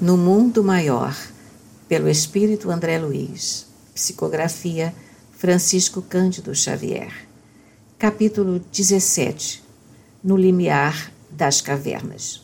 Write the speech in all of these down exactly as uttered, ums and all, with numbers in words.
No Mundo Maior, pelo Espírito André Luiz. Psicografia Francisco Cândido Xavier. Capítulo dezessete. No Limiar das Cavernas.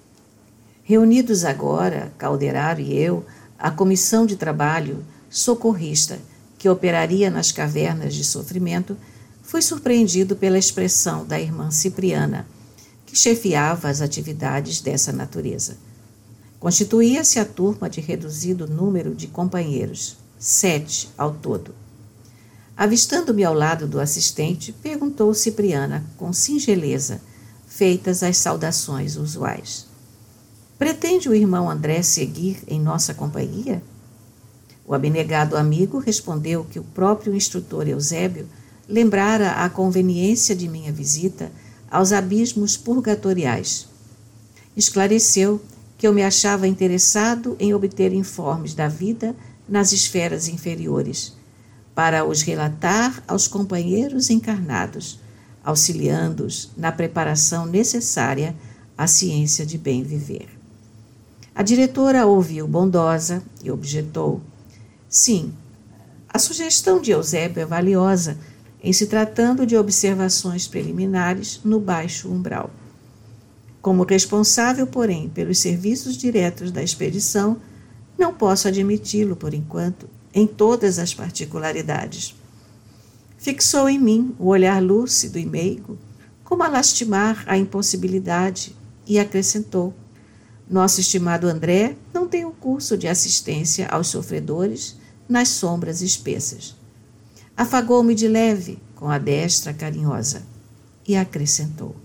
Reunidos agora, Calderaro e eu, a comissão de trabalho socorrista que operaria nas cavernas de sofrimento, fui surpreendido pela expressão da irmã Cipriana, que chefiava as atividades dessa natureza. Constituía-se a turma de reduzido número de companheiros, sete ao todo. Avistando-me ao lado do assistente, perguntou Cipriana, com singeleza, feitas as saudações usuais: pretende o irmão André seguir em nossa companhia? O abnegado amigo respondeu que o próprio instrutor Eusébio lembrara a conveniência de minha visita aos abismos purgatoriais. Esclareceu que eu me achava interessado em obter informes da vida nas esferas inferiores, para os relatar aos companheiros encarnados, auxiliando-os na preparação necessária à ciência de bem viver. A diretora ouviu bondosa e objetou: sim, a sugestão de Eusébio é valiosa em se tratando de observações preliminares no baixo umbral. Como responsável, porém, pelos serviços diretos da expedição, não posso admiti-lo, por enquanto, em todas as particularidades. Fixou em mim o olhar lúcido e meigo, como a lastimar a impossibilidade, e acrescentou: nosso estimado André não tem um curso de assistência aos sofredores nas sombras espessas. Afagou-me de leve, com a destra carinhosa, e acrescentou: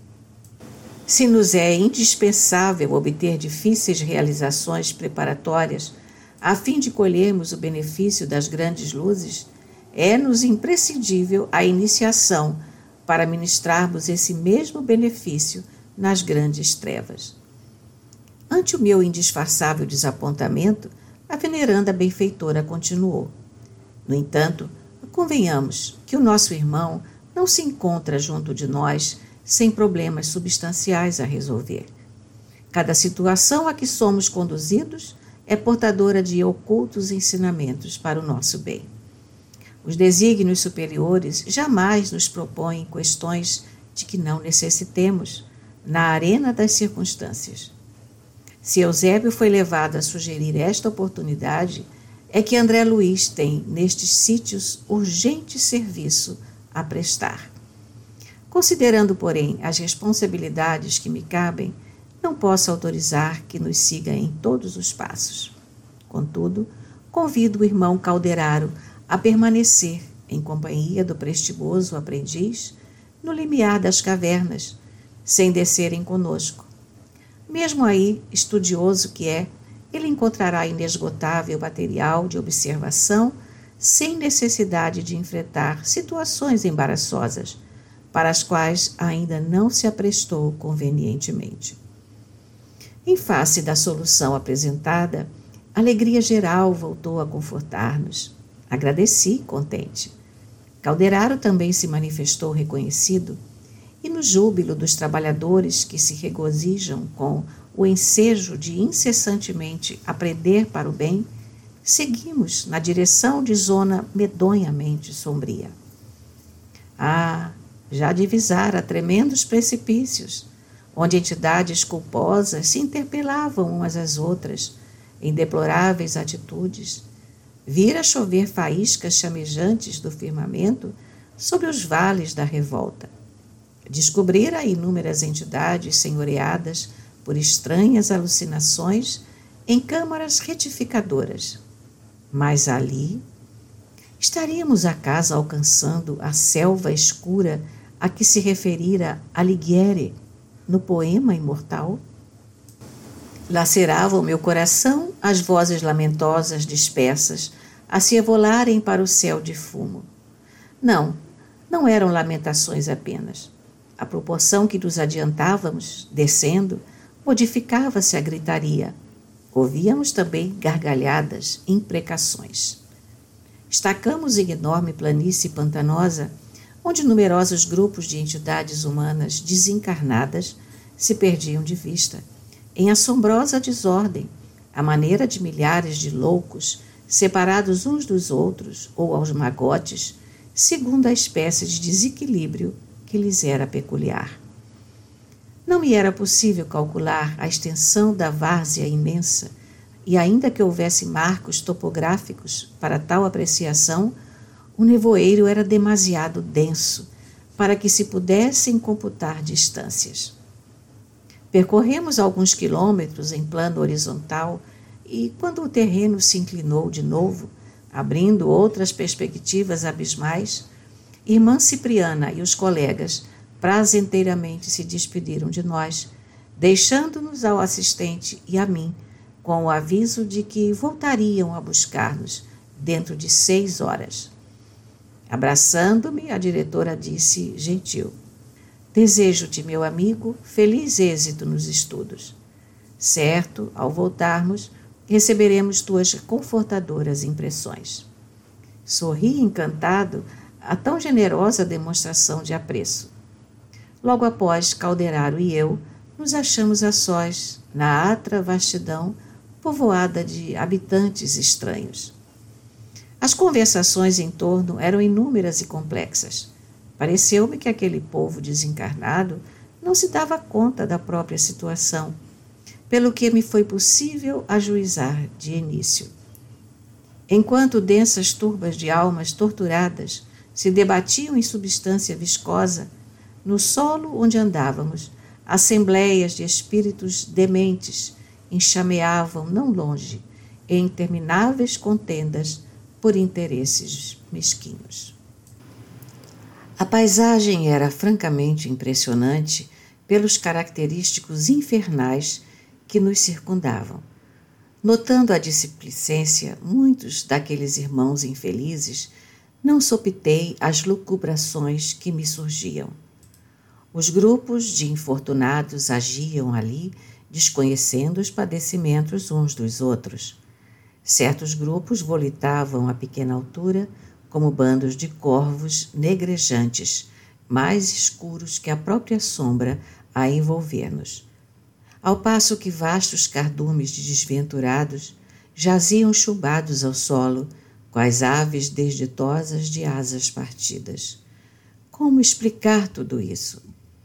se nos é indispensável obter difíceis realizações preparatórias a fim de colhermos o benefício das grandes luzes, é-nos imprescindível a iniciação para ministrarmos esse mesmo benefício nas grandes trevas. Ante o meu indisfarçável desapontamento, a veneranda benfeitora continuou: no entanto, convenhamos que o nosso irmão não se encontra junto de nós sem problemas substanciais a resolver. Cada situação a que somos conduzidos é portadora de ocultos ensinamentos para o nosso bem. Os desígnios superiores jamais nos propõem questões de que não necessitemos na arena das circunstâncias. Se Eusébio foi levado a sugerir esta oportunidade, é que André Luiz tem, nestes sítios, urgente serviço a prestar. Considerando, porém, as responsabilidades que me cabem, não posso autorizar que nos siga em todos os passos. Contudo, convido o irmão Calderaro a permanecer, em companhia do prestimoso aprendiz, no limiar das cavernas, sem descerem conosco. Mesmo aí, estudioso que é, ele encontrará inesgotável material de observação, sem necessidade de enfrentar situações embaraçosas, para as quais ainda não se aprestou convenientemente. Em face da solução apresentada, a alegria geral voltou a confortar-nos. Agradeci, contente. Calderaro também se manifestou reconhecido, e no júbilo dos trabalhadores que se regozijam com o ensejo de incessantemente aprender para o bem, seguimos na direção de zona medonhamente sombria. Ah, já divisara tremendos precipícios, onde entidades culposas se interpelavam umas às outras em deploráveis atitudes. Vira chover faíscas chamejantes do firmamento sobre os vales da revolta. Descobrira inúmeras entidades senhoreadas por estranhas alucinações em câmaras retificadoras. Mas ali, estaríamos acaso alcançando a selva escura a que se referira Alighieri no poema imortal? Laceravam meu coração as vozes lamentosas dispersas a se evolarem para o céu de fumo. Não, não eram lamentações apenas. À proporção que nos adiantávamos, descendo, modificava-se a gritaria. Ouvíamos também gargalhadas, imprecações. Estacamos em enorme planície pantanosa, onde numerosos grupos de entidades humanas desencarnadas se perdiam de vista, em assombrosa desordem, à maneira de milhares de loucos, separados uns dos outros ou aos magotes, segundo a espécie de desequilíbrio que lhes era peculiar. Não me era possível calcular a extensão da várzea imensa, e ainda que houvesse marcos topográficos para tal apreciação, o nevoeiro era demasiado denso para que se pudessem computar distâncias. Percorremos alguns quilômetros em plano horizontal e, quando o terreno se inclinou de novo, abrindo outras perspectivas abismais, irmã Cipriana e os colegas prazenteiramente se despediram de nós, deixando-nos ao assistente e a mim com o aviso de que voltariam a buscar-nos dentro de seis horas. Abraçando-me, a diretora disse gentil: desejo-te, meu amigo, feliz êxito nos estudos. Certo, ao voltarmos, receberemos tuas confortadoras impressões. Sorri encantado a tão generosa demonstração de apreço. Logo após, Calderaro e eu nos achamos a sós, na atra vastidão, povoada de habitantes estranhos. As conversações em torno eram inúmeras e complexas. Pareceu-me que aquele povo desencarnado não se dava conta da própria situação, pelo que me foi possível ajuizar de início. Enquanto densas turbas de almas torturadas se debatiam em substância viscosa, no solo onde andávamos, assembleias de espíritos dementes enxameavam não longe, em intermináveis contendas por interesses mesquinhos. A paisagem era francamente impressionante pelos característicos infernais que nos circundavam. Notando a displicência, muitos daqueles irmãos infelizes, não sopitei as lucubrações que me surgiam. Os grupos de infortunados agiam ali, desconhecendo os padecimentos uns dos outros. Certos grupos volitavam a pequena altura, como bandos de corvos negrejantes, mais escuros que a própria sombra a envolver-nos. Ao passo que vastos cardumes de desventurados jaziam chumbados ao solo, quais aves desditosas de asas partidas. Como explicar tudo isso?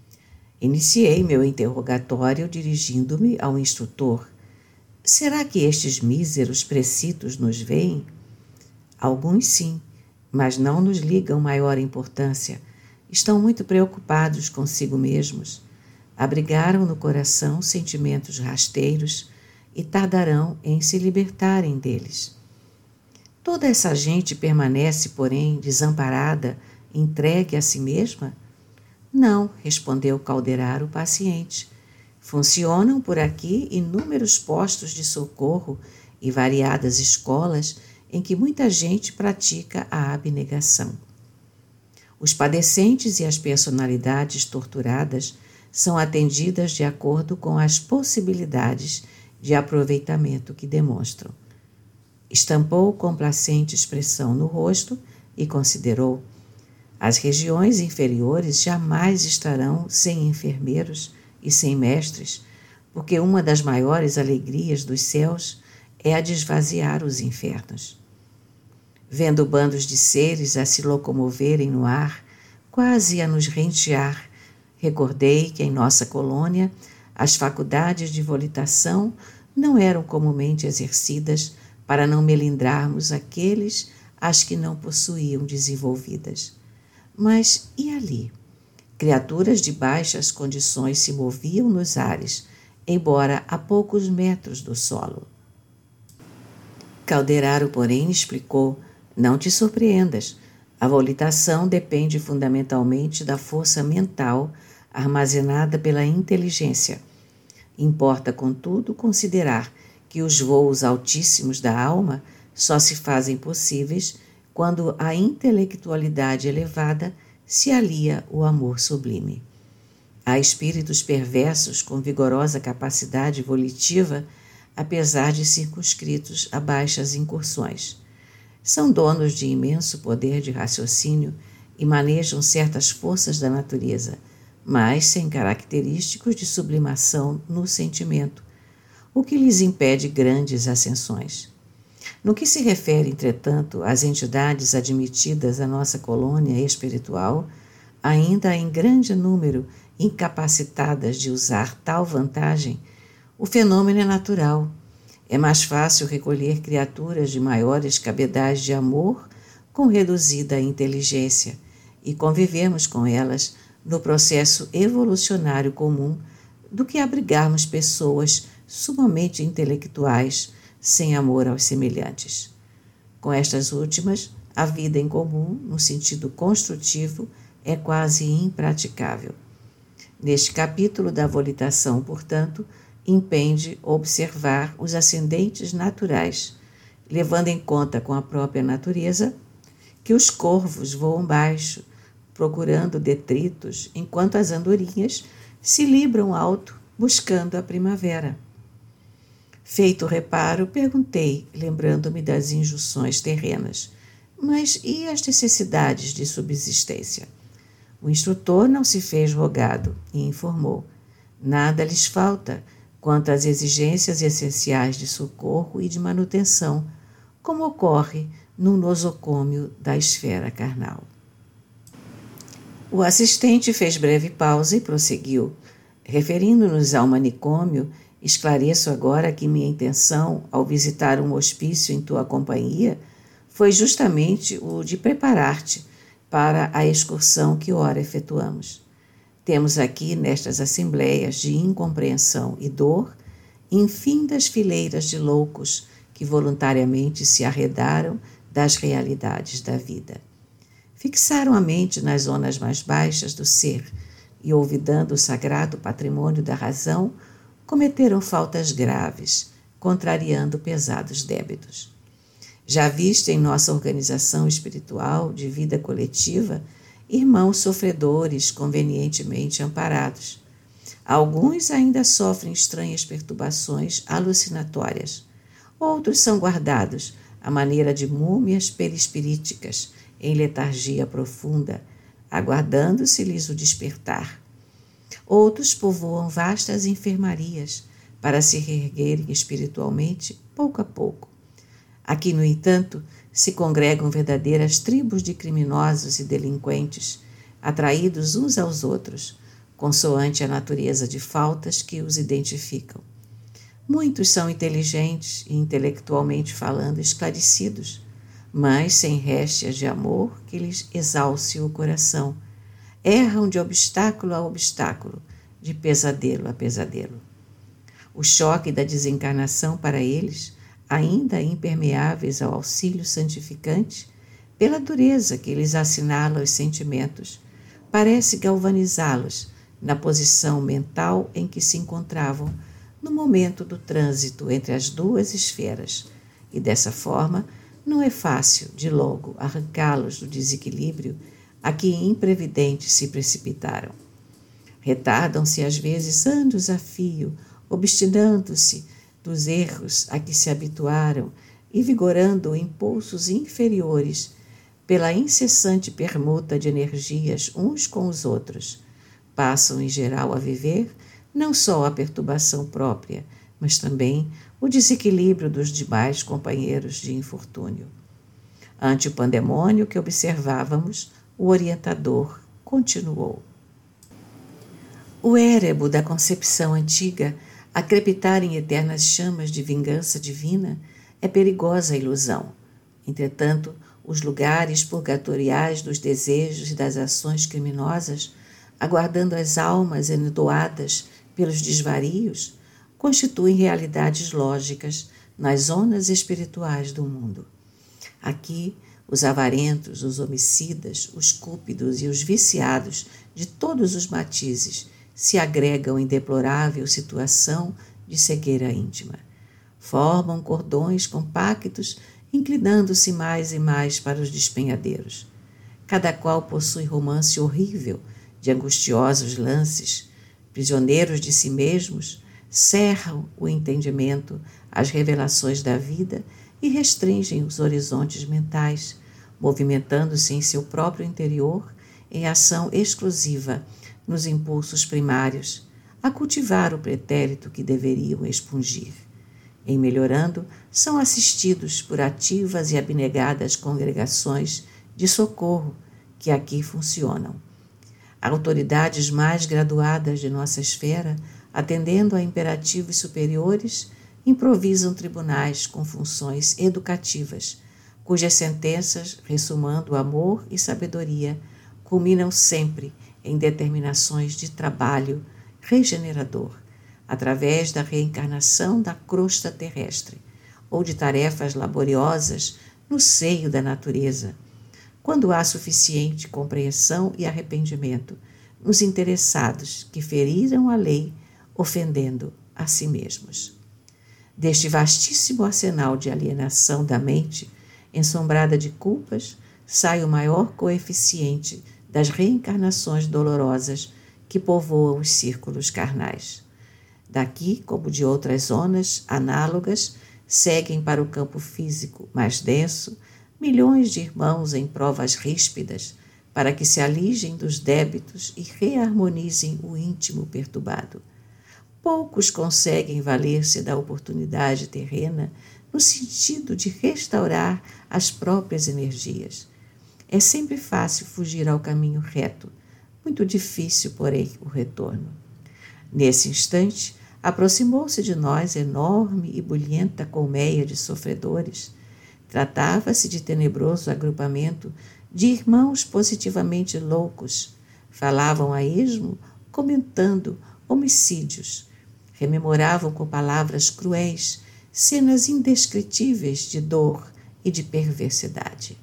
Iniciei meu interrogatório dirigindo-me ao instrutor. Será que estes míseros precitos nos veem? Alguns sim, mas não nos ligam maior importância. Estão muito preocupados consigo mesmos. Abrigaram no coração sentimentos rasteiros e tardarão em se libertarem deles. Toda essa gente permanece, porém, desamparada, entregue a si mesma? Não, respondeu Calderaro paciente. Funcionam por aqui inúmeros postos de socorro e variadas escolas em que muita gente pratica a abnegação. Os padecentes e as personalidades torturadas são atendidas de acordo com as possibilidades de aproveitamento que demonstram. Estampou complacente expressão no rosto e considerou: as regiões inferiores jamais estarão sem enfermeiros e sem mestres, porque uma das maiores alegrias dos céus é a de esvaziar os infernos. Vendo bandos de seres a se locomoverem no ar, quase a nos rentear, recordei que em nossa colônia as faculdades de volitação não eram comumente exercidas para não melindrarmos aqueles as que não possuíam desenvolvidas. Mas e ali? Criaturas de baixas condições se moviam nos ares, embora a poucos metros do solo. Calderaro, porém, explicou: não te surpreendas, a volitação depende fundamentalmente da força mental armazenada pela inteligência. Importa, contudo, considerar que os voos altíssimos da alma só se fazem possíveis quando à intelectualidade elevada se alia o amor sublime. Há espíritos perversos com vigorosa capacidade volitiva, apesar de circunscritos a baixas incursões. São donos de imenso poder de raciocínio e manejam certas forças da natureza, mas sem característicos de sublimação no sentimento, o que lhes impede grandes ascensões. No que se refere, entretanto, às entidades admitidas à nossa colônia espiritual, ainda em grande número incapacitadas de usar tal vantagem, o fenômeno é natural. É mais fácil recolher criaturas de maiores cabedais de amor com reduzida inteligência e convivermos com elas no processo evolucionário comum do que abrigarmos pessoas sumamente intelectuais sem amor aos semelhantes. Com estas últimas, a vida em comum, no sentido construtivo, é quase impraticável. Neste capítulo da volitação, portanto, impende observar os ascendentes naturais, levando em conta com a própria natureza que os corvos voam baixo, procurando detritos, enquanto as andorinhas se libram alto, buscando a primavera. Feito o reparo, perguntei, lembrando-me das injunções terrenas, mas e as necessidades de subsistência? O instrutor não se fez rogado e informou: nada lhes falta quanto às exigências essenciais de socorro e de manutenção, como ocorre no nosocômio da esfera carnal. O assistente fez breve pausa e prosseguiu. Referindo-nos ao manicômio, esclareço agora que minha intenção, ao visitar um hospício em tua companhia, foi justamente o de preparar-te para a excursão que ora efetuamos. Temos aqui, nestas assembleias de incompreensão e dor, infindas fileiras de loucos que voluntariamente se arredaram das realidades da vida. Fixaram a mente nas zonas mais baixas do ser e, olvidando o sagrado patrimônio da razão, cometeram faltas graves, contrariando pesados débitos. Já viste em nossa organização espiritual de vida coletiva irmãos sofredores convenientemente amparados. Alguns ainda sofrem estranhas perturbações alucinatórias. Outros são guardados à maneira de múmias perispiríticas em letargia profunda, aguardando-se-lhes o despertar. Outros povoam vastas enfermarias para se reerguerem espiritualmente pouco a pouco. Aqui, no entanto, se congregam verdadeiras tribos de criminosos e delinquentes, atraídos uns aos outros, consoante a natureza de faltas que os identificam. Muitos são inteligentes e, intelectualmente falando, esclarecidos, mas sem réstias de amor que lhes exalce o coração. Erram de obstáculo a obstáculo, de pesadelo a pesadelo. O choque da desencarnação para eles, ainda impermeáveis ao auxílio santificante, pela dureza que lhes assinala os sentimentos, parece galvanizá-los na posição mental em que se encontravam no momento do trânsito entre as duas esferas, e dessa forma não é fácil, de logo, arrancá-los do desequilíbrio a que imprevidentes se precipitaram. Retardam-se às vezes anos a fio, obstinando-se dos erros a que se habituaram e vigorando impulsos inferiores pela incessante permuta de energias uns com os outros. Passam, em geral, a viver não só a perturbação própria, mas também o desequilíbrio dos demais companheiros de infortúnio. Ante o pandemônio que observávamos, o orientador continuou. O érebo da concepção antiga, a crepitar em eternas chamas de vingança divina, é perigosa ilusão. Entretanto, os lugares purgatoriais dos desejos e das ações criminosas, aguardando as almas endoadas pelos desvarios, constituem realidades lógicas nas zonas espirituais do mundo. Aqui, os avarentos, os homicidas, os cúpidos e os viciados de todos os matizes se agregam em deplorável situação de cegueira íntima. Formam cordões compactos, inclinando-se mais e mais para os despenhadeiros. Cada qual possui romance horrível de angustiosos lances. Prisioneiros de si mesmos, cerram o entendimento às revelações da vida e restringem os horizontes mentais, movimentando-se em seu próprio interior em ação exclusiva nos impulsos primários, a cultivar o pretérito que deveriam expungir. Em melhorando, são assistidos por ativas e abnegadas congregações de socorro que aqui funcionam. Autoridades mais graduadas de nossa esfera, atendendo a imperativos superiores, improvisam tribunais com funções educativas, cujas sentenças, ressumando amor e sabedoria, culminam sempre em determinações de trabalho regenerador, através da reencarnação da crosta terrestre, ou de tarefas laboriosas no seio da natureza, quando há suficiente compreensão e arrependimento nos interessados que feriram a lei, ofendendo a si mesmos. Deste vastíssimo arsenal de alienação da mente, ensombrada de culpas, sai o maior coeficiente das reencarnações dolorosas que povoam os círculos carnais. Daqui, como de outras zonas análogas, seguem para o campo físico mais denso milhões de irmãos em provas ríspidas para que se alijem dos débitos e reharmonizem o íntimo perturbado. Poucos conseguem valer-se da oportunidade terrena no sentido de restaurar as próprias energias. É sempre fácil fugir ao caminho reto, muito difícil, porém, o retorno. Nesse instante, aproximou-se de nós enorme e bulhenta colmeia de sofredores. Tratava-se de tenebroso agrupamento de irmãos positivamente loucos. Falavam a esmo, comentando homicídios. Rememoravam com palavras cruéis cenas indescritíveis de dor e de perversidade.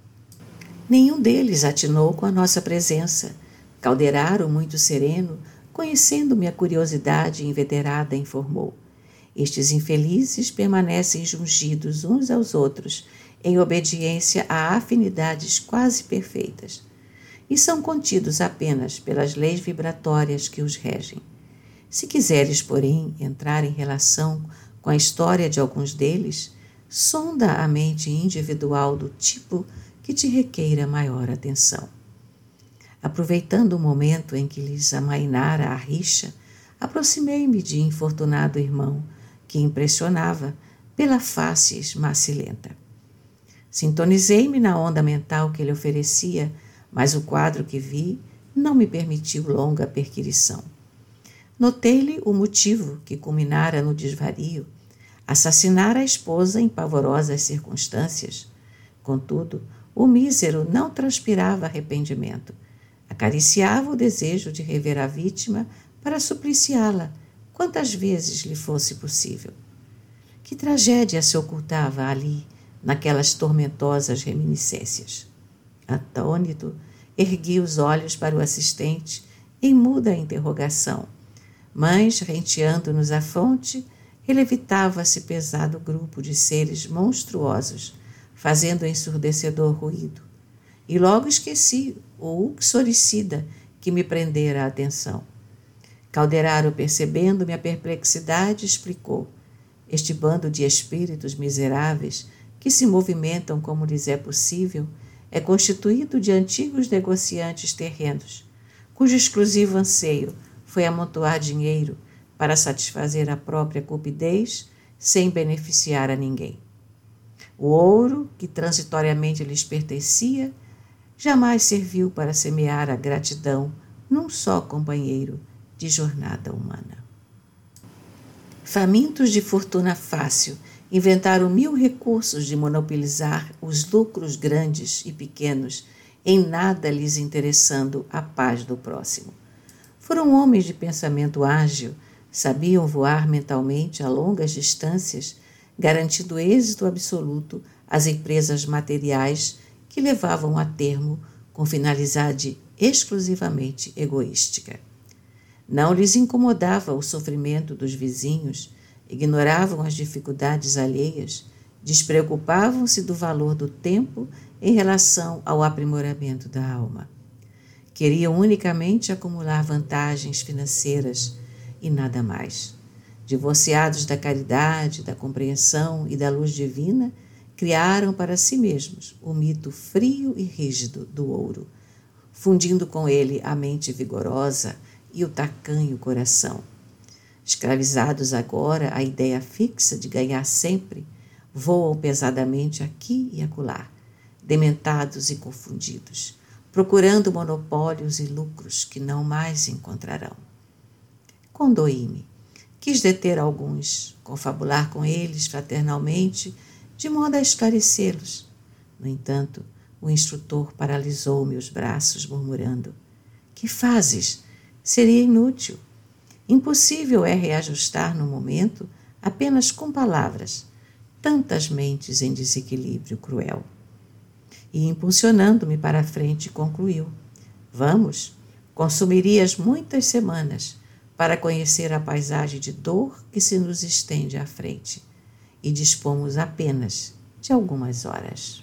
Nenhum deles atinou com a nossa presença. Calderaro, muito sereno, conhecendo minha curiosidade inveterada, informou: estes infelizes permanecem jungidos uns aos outros em obediência a afinidades quase perfeitas e são contidos apenas pelas leis vibratórias que os regem. Se quiseres, porém, entrar em relação com a história de alguns deles, sonda a mente individual do tipo que te requeira maior atenção. Aproveitando o momento em que lhes amainara a rixa, aproximei-me de infortunado irmão, que impressionava pela face macilenta. Sintonizei-me na onda mental que ele oferecia, mas o quadro que vi não me permitiu longa perquirição. Notei-lhe o motivo que culminara no desvario: assassinar a esposa em pavorosas circunstâncias. Contudo, o mísero não transpirava arrependimento. Acariciava o desejo de rever a vítima para supliciá-la quantas vezes lhe fosse possível. Que tragédia se ocultava ali, naquelas tormentosas reminiscências? Atônito, ergui os olhos para o assistente em muda interrogação, mas, renteando-nos a fonte, ele evitava-se pesado grupo de seres monstruosos, fazendo ensurdecedor ruído, e logo esqueci o uxoricida que me prendera a atenção. Calderaro, percebendo minha perplexidade, explicou: este bando de espíritos miseráveis que se movimentam como lhes é possível é constituído de antigos negociantes terrenos, cujo exclusivo anseio foi amontoar dinheiro para satisfazer a própria cupidez sem beneficiar a ninguém. O ouro, que transitoriamente lhes pertencia, jamais serviu para semear a gratidão num só companheiro de jornada humana. Famintos de fortuna fácil, inventaram mil recursos de monopolizar os lucros grandes e pequenos, em nada lhes interessando a paz do próximo. Foram homens de pensamento ágil, sabiam voar mentalmente a longas distâncias, garantindo êxito absoluto às empresas materiais que levavam a termo com finalidade exclusivamente egoística. Não lhes incomodava o sofrimento dos vizinhos, ignoravam as dificuldades alheias, despreocupavam-se do valor do tempo em relação ao aprimoramento da alma. Queriam unicamente acumular vantagens financeiras e nada mais. Divorciados da caridade, da compreensão e da luz divina, criaram para si mesmos o mito frio e rígido do ouro, fundindo com ele a mente vigorosa e o tacanho coração. Escravizados agora à ideia fixa de ganhar sempre, voam pesadamente aqui e acolá, dementados e confundidos, procurando monopólios e lucros que não mais encontrarão. Condoí-me. Quis deter alguns, confabular com eles fraternalmente, de modo a esclarecê-los. No entanto, o instrutor paralisou meus braços, murmurando: que fazes? Seria inútil. Impossível é reajustar no momento, apenas com palavras, tantas mentes em desequilíbrio cruel. E, impulsionando-me para a frente, concluiu: vamos, consumirias muitas semanas para conhecer a paisagem de dor que se nos estende à frente, e dispomos apenas de algumas horas.